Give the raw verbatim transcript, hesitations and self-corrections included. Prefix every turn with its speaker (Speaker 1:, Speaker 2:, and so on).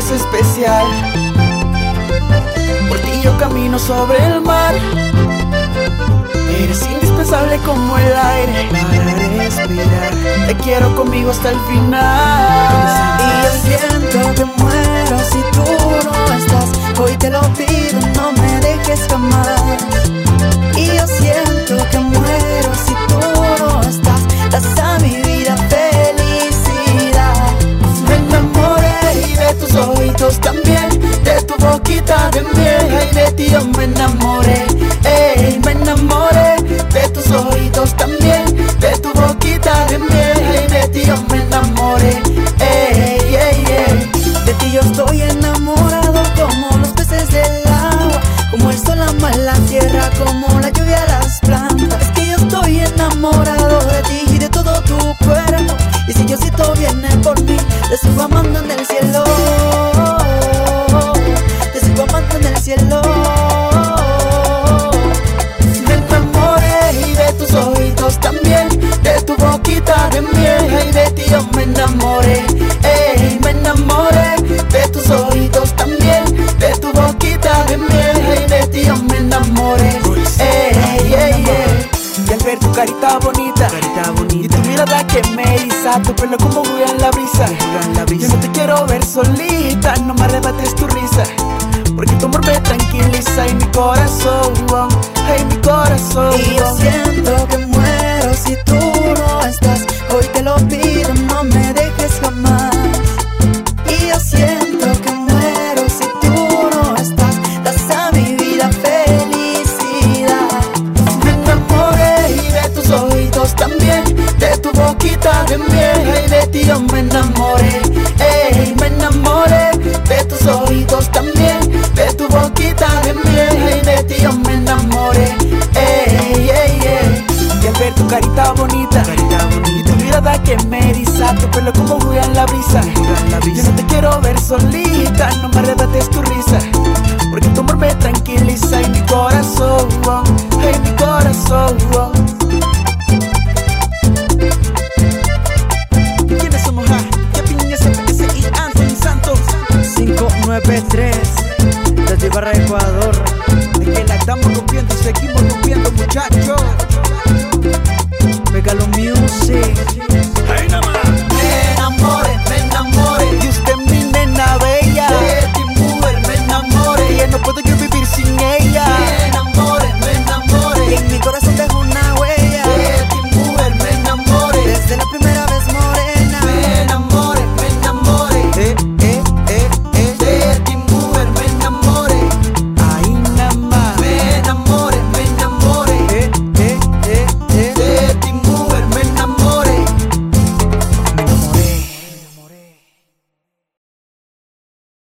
Speaker 1: es especial. Por ti yo camino sobre el mar. Eres indispensable como el aire para respirar. Te quiero conmigo hasta el final.
Speaker 2: Y yo siento que muero si tú no estás. Hoy te lo pido, no me dejes jamás. Y yo siento que muero si tú no estás. Das a mi vida felicidad.
Speaker 1: Me enamoré y de tus ojitos también, de tu boquita de miel. Y de ti yo me enamoré. Ey, me enamoré de tus ojitos también, de tu boquita de miel. Y de ti yo me enamoré. Ey, ey, ey.
Speaker 2: De ti yo estoy enamorado como los peces del agua, como el sol ama la tierra, como la lluvia las plantas. Es que yo estoy enamorado de ti y de todo tu cuerpo. Y si Diosito viene por mí, te sigo amando en el cielo. Te sigo amando en el cielo.
Speaker 1: Me enamoré y de tus ojitos también, de tu boquita de miel. Y de ti yo me enamoré. Ey, me enamoré de tus ojitos también, de tu boquita de miel. Y de ti yo me enamoré. Ey, ey, ey. Y al ver tu carita bonita,
Speaker 3: Carita bonita.
Speaker 1: y tu mirada que me eriza, tu pelo como juega en la brisa.
Speaker 3: En la brisa.
Speaker 1: Yo no te quiero ver solita, no me arrebates tu risa, porque tu amor me tranquiliza. Y mi corazón, ay, mi corazón.
Speaker 2: Y yo siento que muero si tú no estás. Hoy te lo pido, no me dejes jamás. Y yo siento que muero si tú no estás. Das a mi vida felicidad.
Speaker 1: Me enamoré y de tus ojitos también, de tu boquita de miel. Y de ti yo me enamoré. Ey, me enamoré de tus ojitos también, de tu boquita de miel. Y de ti yo me enamoré. Ey, ey, ey. Y al ver tu carita bonita,
Speaker 3: Carita bonita.
Speaker 1: y tu mirada que me eriza, tu pelo como juega en la brisa.
Speaker 3: En la
Speaker 1: Yo
Speaker 3: brisa.
Speaker 1: no te quiero ver solita, no me arrebates tu risa, porque tu amor me tranquiliza. Y mi corazón, ay, mi corazón. ¿Quiénes somos? Ah? ¿Qué opinión S P S y Anthony Santos?
Speaker 2: cinco nueve tres desde Ibarra, Ecuador.
Speaker 1: De que la estamos rompiendo y seguimos rompiendo, muchachos.
Speaker 2: Megalo Music.
Speaker 1: Me enamoré, me enamoré de usted, mi nena bella. De ti, mujer, me enamoré. Y no puedo yo vivir sin ella. Me enamoré, me enamoré.
Speaker 2: Y en mi corazón te